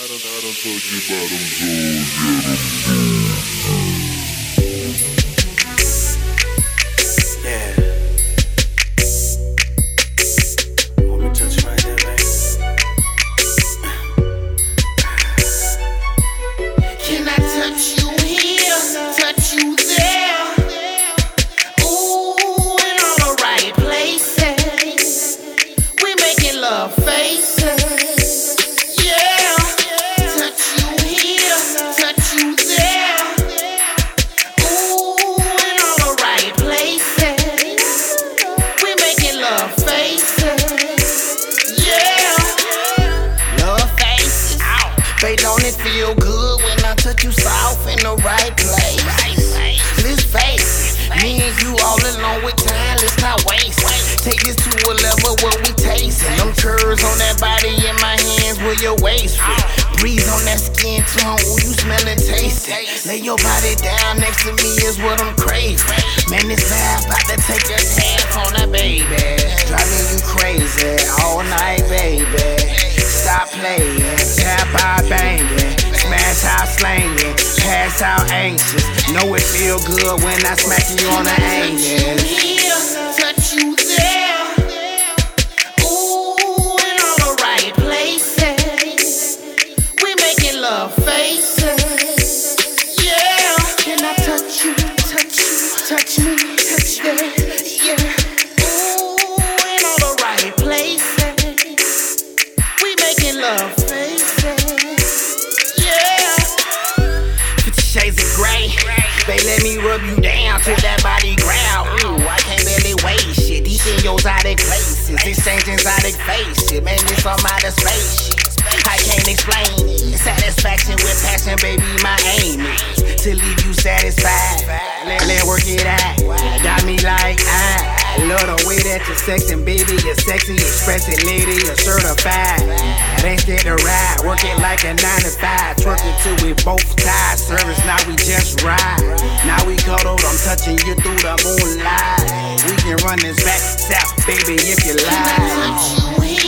Don't it feel good when I touch you soft in the right place? Let's face it, me and you all alone with time, let's not waste. Take this to a level where we taste it. Them curves on that body in my hands where your waist fit. Breeze on that skin tone, ooh, you smell and taste it. Lay your body down next to me is what I'm craving. Man, this vibe about to take a half on that baby. Driving you crazy all night, baby. Stop playing, tap out banging, smash out slanging, pass out anxious. Know it feel good when I smack you on the anus. Touch you here, touch you there. Ooh, in all the right places. We making love faces. Yeah. Can I touch you, touch you, touch me, touch that? Yeah. Ooh, in all the right places. Love faces, yeah. 50 shades of gray, babe, let me rub you down till that body ground. Ooh, I can't barely wait. Shit, these in your exotic places, exchanging exotic faces. Man, this some outer space shit. I can't explain it. Satisfaction with passion, baby, my aim is to leave you satisfied. Let work it out. Got me like I love the way that you're sexing, baby. You're sexy, expressive lady, you're certified. Ain't scared to ride, work it like a 9 to 5. Twerk it till we both tired. Service, now we just ride. Now we cuddled, I'm touching you through the moonlight. We can run this back south, baby, if you like.